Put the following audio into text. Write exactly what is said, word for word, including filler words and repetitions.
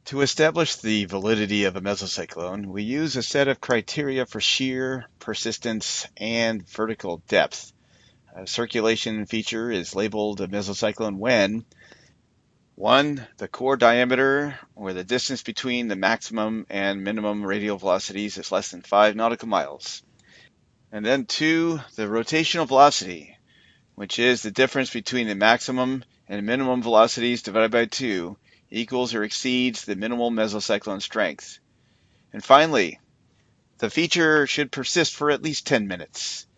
To establish the validity of a mesocyclone, we use a set of criteria for shear, persistence, and vertical depth. A circulation feature is labeled a mesocyclone when one, the core diameter, or the distance between the maximum and minimum radial velocities is less than five nautical miles. And then two, the rotational velocity, which is the difference between the maximum and minimum velocities divided by two, equals or exceeds the minimal mesocyclone strength. And finally, the feature should persist for at least ten minutes.